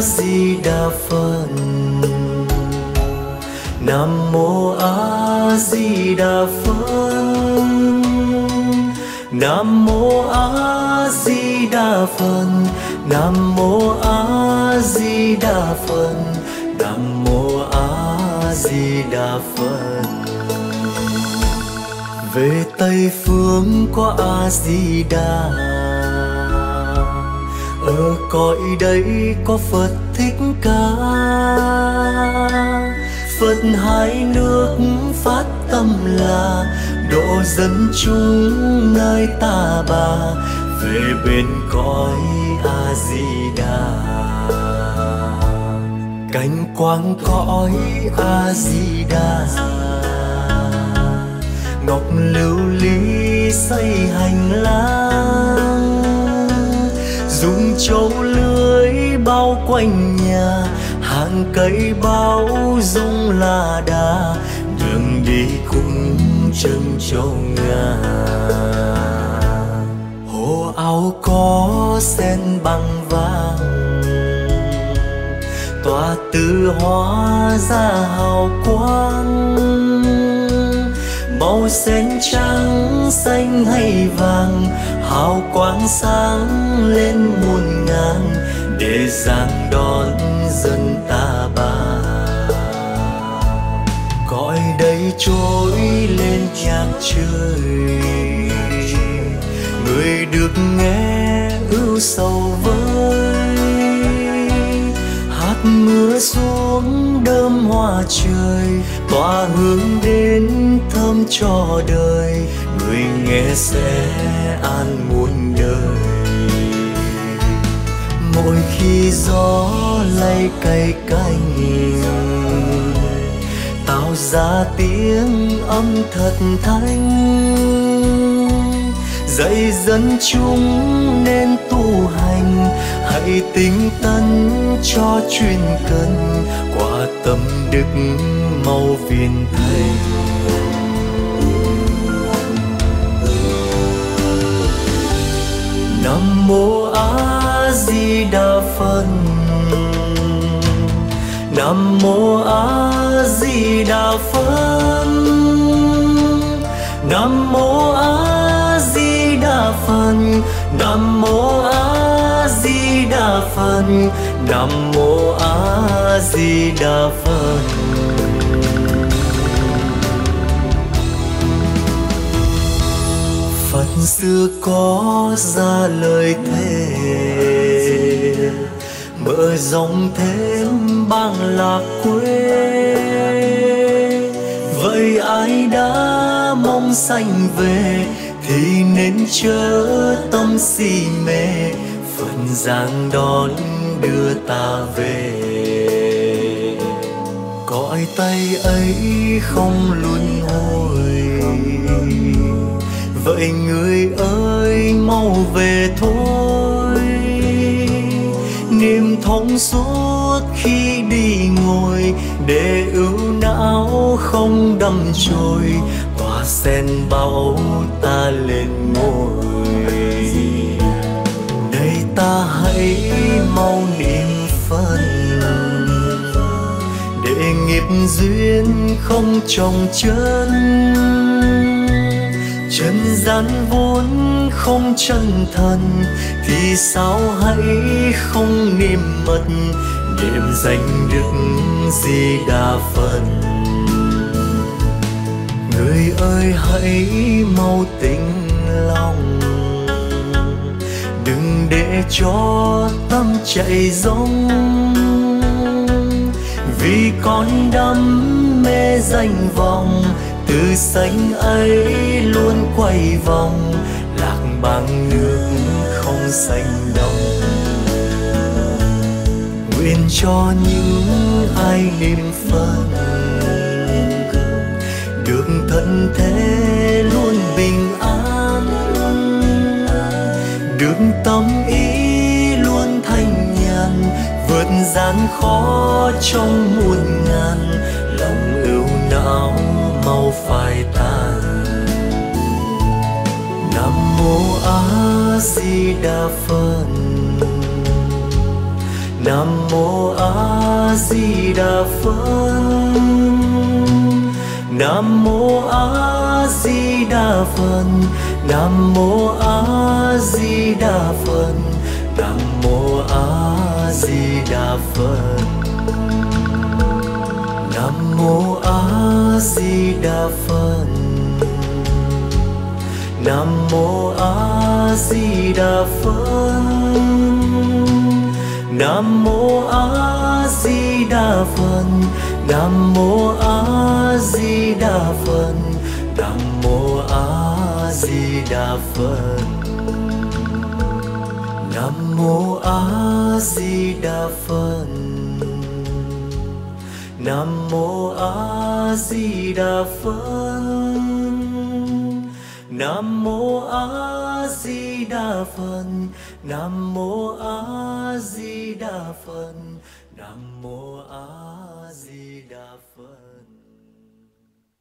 Di Đà Phật. Nam mô A Di Đà Phật. Nam mô A Di Đà Phật. Nam mô A Di Đà Phật. Nam mô A Di Đà Phật. Về Tây phương có A Di Đà, ở cõi đây có Phật Thích Ca. Phật hai nước phát tâm là độ dân chúng nơi Ta Bà về bên cõi A Di Đà. Cánh quang cõi A Di Đà, ngọc lưu ly xây hành lang. Dùng châu lưới bao quanh nhà, hàng cây bao dung là đà. Đường đi cũng chân châu Nga. Hồ áo có sen bằng vàng, tỏa từ hóa ra hào quang. Màu sen trắng xanh hay vàng, hào quang sáng lên muôn ngàn để giang đón dân Ta Bà. Cõi đây trôi lên nhạc trời, người được nghe ưu sầu vơi. Hát mưa xuống đơm hoa trời, tỏa hướng đến thơm cho đời. Người nghe sẽ an muôn đời. Mỗi khi gió lay cay cành, tạo ra tiếng âm thật thanh. Dạy dân chúng nên tu hành, hãy tinh tấn cho chuyên cần. Quả tâm đức mau viên thành. Nam mô A Di Đà Phật. Nam mô A Di Đà Phật. Nam mô A Di Đà Phật. Nam mô A Di Đà Phật. Nam mô A Di Đà Phật. Phật xưa có ra lời thề, mở rộng thêm bang lạc quê. Vậy ai đã mong sanh về thì nên chớ tâm si mê. Phật giang đón đưa ta về, cõi Tây ấy không luân hồi. Vậy người ơi mau về thôi, niềm thông suốt khi đi ngồi, để ưu não không đâm chồi. Tỏa sen bao ta lên ngồi, đây ta hãy mau niệm Phật. Để nghiệp duyên không trồng chân, chân gian vốn không chân thần, thì sao hãy không niệm mật, niệm danh đức Di Đà Phật. Người ơi hãy mau tỉnh lòng, đừng để cho tâm chạy rông. Vì con đắm mê danh vọng, từ sanh ấy luôn quay vòng, lạc bằng nước không xanh đông. Nguyện cho những ai niệm Phật, được thân thế luôn bình an, được tâm ý luôn thanh nhàn, vượt gian khó trong muôn ngàn, lòng ưu não mau phai tàn. Nam mô A Di Đà Phật. Nam mô A Di Đà Phật. Nam mô A Di Đà Phật. Nam mô A Di Đà Phật. Nam mô A Di Đà Phật. Nam mô A Di Đà Phật. Nam mô A Di Đà Phật. Nam mô A Di Đà Phật. Nam mô A Di Đà Phật. Nam mô A Di Đà Phật. Nam mô A Di Đà Phật. Nam mô A Di Đà Phật. Nam mô A Di Đà Phật. Nam mô A Di Đà Phật. Nam mô A Di Đà Phật.